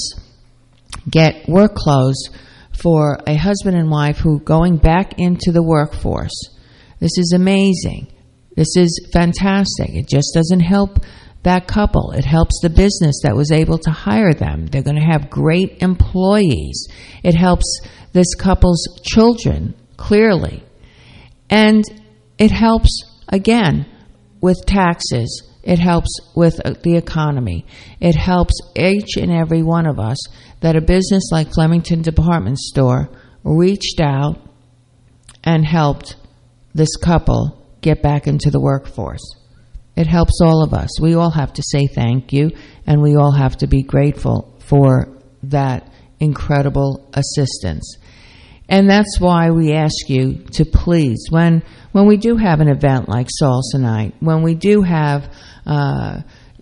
get work clothes for a husband and wife who are going back into the workforce. This is amazing. This is fantastic. It just doesn't help that couple. It helps the business that was able to hire them. They're going to have great employees. It helps this couple's children, clearly. And it helps, again, with taxes. It helps with the economy. It helps each and every one of us that a business like Flemington Department Store reached out and helped this couple get back into the workforce. It helps all of us. We all have to say thank you, and we all have to be grateful for that incredible assistance. And that's why we ask you to please, when when we do have an event like Salsa Night, when we do have uh,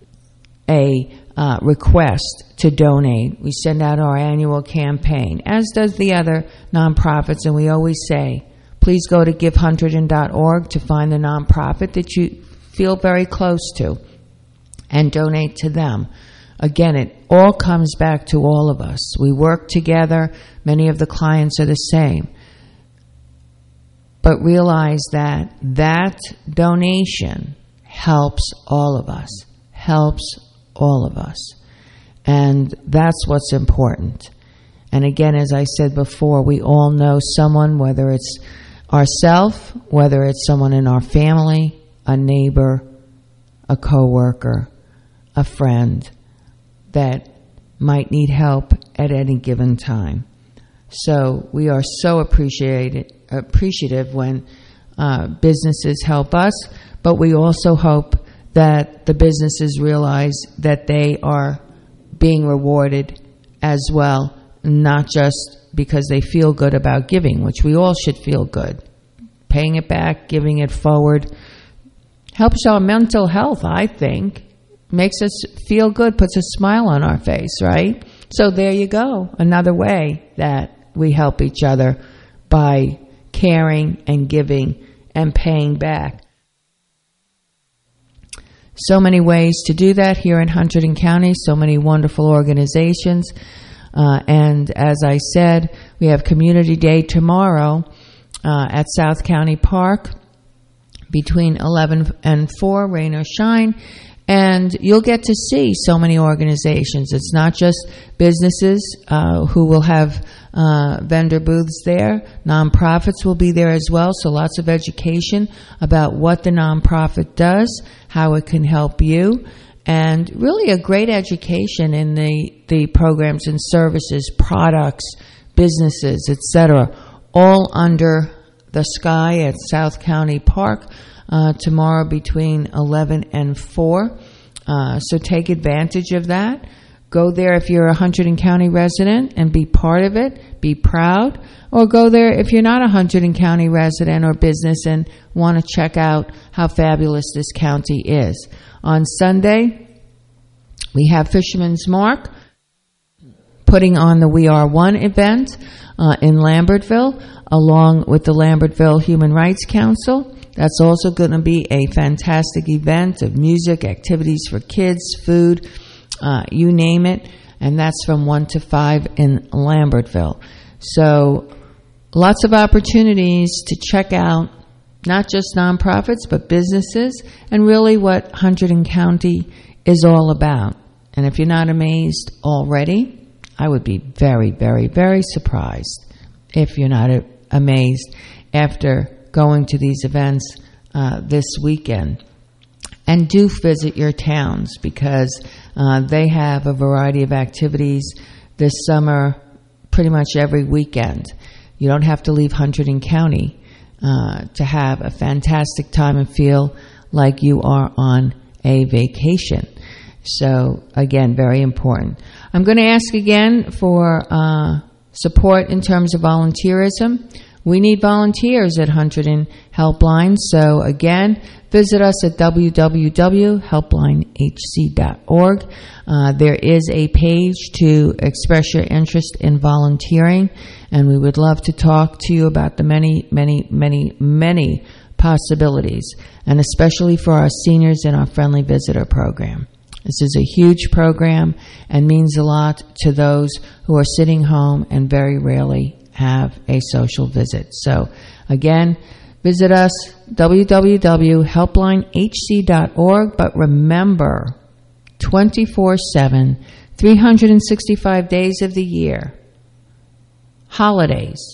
a uh, request to donate, we send out our annual campaign, as does the other nonprofits, and we always say, please go to give hundred dot org to find the nonprofit that you feel very close to and donate to them. Again, it all comes back to all of us. We work together. Many of the clients are the same. But realize that that donation helps all of us, helps all of us. And that's what's important. And again, as I said before, we all know someone, whether it's ourselves, whether it's someone in our family, a neighbor, a coworker, a friend that might need help at any given time. So we are so appreciated, appreciative when uh, businesses help us, but we also hope that the businesses realize that they are being rewarded as well, not just because they feel good about giving, which we all should feel good. Paying it back, giving it forward, helps our mental health, I think. Makes us feel good, puts a smile on our face, right? So there you go. Another way that we help each other by caring and giving and paying back. So many ways to do that here in Hunterdon County, so many wonderful organizations. Uh, and as I said, we have Community Day tomorrow uh, at South County Park between eleven and four, rain or shine. And you'll get to see so many organizations. It's not just businesses uh, who will have uh, vendor booths there. Nonprofits will be there as well, so lots of education about what the nonprofit does, how it can help you, and really a great education in the, the programs and services, products, businesses, et cetera, all under the sky at South County Park uh, tomorrow between eleven and four. Uh, so take advantage of that. Go there if you're a Hunterdon County resident and be part of it, be proud. Or go there if you're not a Hunterdon County resident or business and want to check out how fabulous this county is. On Sunday, we have Fisherman's Mark putting on the We Are One event uh, in Lambertville, along with the Lambertville Human Rights Council. That's also going to be a fantastic event of music, activities for kids, food, uh, you name it. And that's from one to five in Lambertville. So lots of opportunities to check out not just nonprofits, but businesses, and really what Hunterdon County is all about. And if you're not amazed already, I would be very, very, very surprised if you're not a- amazed after going to these events uh, this weekend. And do visit your towns, because uh, they have a variety of activities this summer pretty much every weekend. You don't have to leave Hunterdon County uh, to have a fantastic time and feel like you are on a vacation. So, again, very important. I'm going to ask again for uh, support in terms of volunteerism. We need volunteers at Hunterdon Helpline. So, again, visit us at w w w dot helpline h c dot org. Uh, there is a page to express your interest in volunteering, and we would love to talk to you about the many, many, many, many possibilities, and especially for our seniors in our Friendly Visitor program. This is a huge program and means a lot to those who are sitting home and very rarely have a social visit. So, again, visit us, w w w dot helpline h c dot org. But remember, twenty-four seven, three hundred sixty-five days of the year, holidays,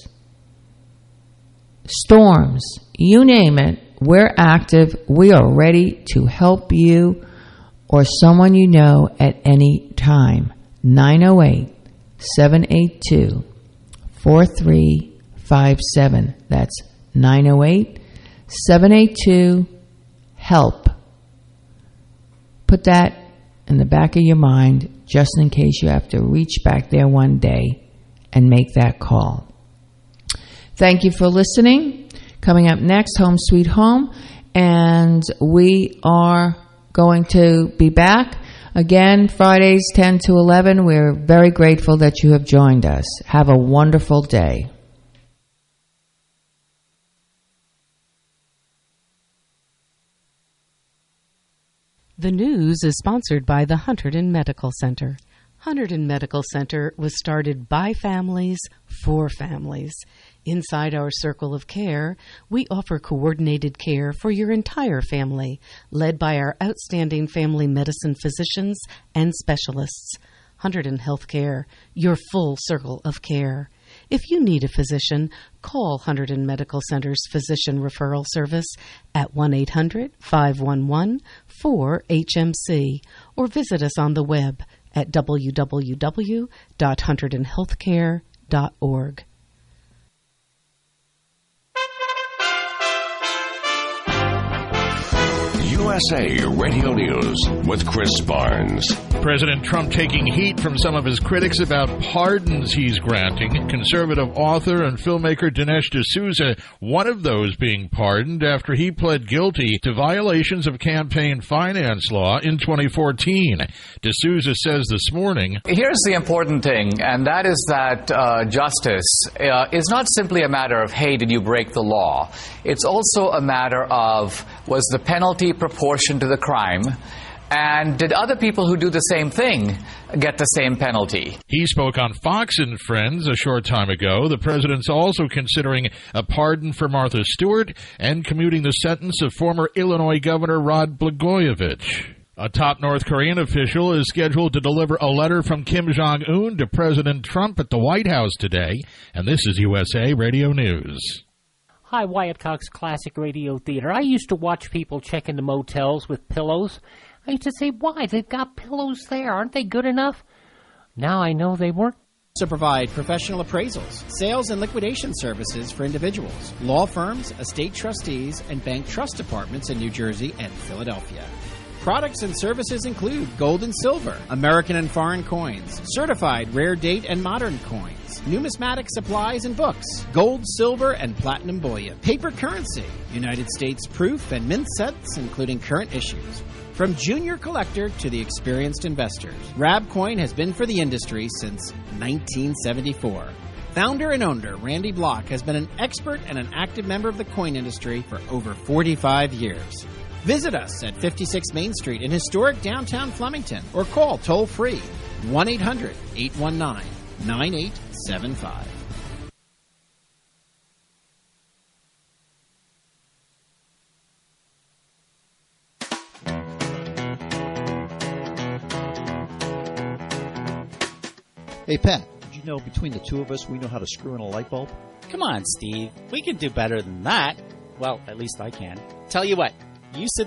storms, you name it, we're active. We are ready to help you or someone you know at any time. nine oh eight, seven eight two, four three five seven. That's nine oh eight, seven eight two, HELP. Put that in the back of your mind just in case you have to reach back there one day and make that call. Thank you for listening. Coming up next, Home Sweet Home, and we are going to be back again Fridays ten to eleven. We're very grateful that you have joined us. Have a wonderful day. The news is sponsored by the Hunterdon Medical Center. Hunterdon Medical Center was started by families for families. Inside our circle of care, we offer coordinated care for your entire family, led by our outstanding family medicine physicians and specialists. Hunterdon Healthcare, your full circle of care. If you need a physician, call Hunterdon Medical Center's Physician Referral Service at one eight hundred, five one one, four H M C or visit us on the web at w w w dot hunterdon healthcare dot org. U S A Radio News with Chris Barnes. President Trump taking heat from some of his critics about pardons he's granting. Conservative author and filmmaker Dinesh D'Souza, one of those being pardoned after he pled guilty to violations of campaign finance law in twenty fourteen. D'Souza says this morning, here's the important thing, and that is that uh, justice uh, is not simply a matter of, hey, did you break the law? It's also a matter of, was the penalty proportion to the crime? And did other people who do the same thing get the same penalty? He spoke on Fox and Friends a short time ago. The president's also considering a pardon for Martha Stewart and commuting the sentence of former Illinois Governor Rod Blagojevich. A top North Korean official is scheduled to deliver a letter from Kim Jong-un to President Trump at the White House today. And this is U S A Radio News. Hi, Wyatt Cox, Classic Radio Theater. I used to watch people check into motels with pillows. I used to say, why? They've got pillows there. Aren't they good enough? Now I know they weren't. To provide professional appraisals, sales and liquidation services for individuals, law firms, estate trustees, and bank trust departments in New Jersey and Philadelphia. Products and services include gold and silver, American and foreign coins, certified rare date and modern coins, numismatic supplies and books, gold, silver, and platinum bullion, paper currency, United States proof and mint sets, including current issues. From junior collector to the experienced investors, Rabcoin has been for the industry since nineteen seventy-four. Founder and owner Randy Block has been an expert and an active member of the coin industry for over forty-five years. Visit us at fifty-six Main Street in historic downtown Flemington or call toll-free one eight hundred eight one nine nine eight seven five. Hey, Pat, did you know between the two of us we know how to screw in a light bulb? Come on, Steve. We can do better than that. Well, at least I can. Tell you what, you sit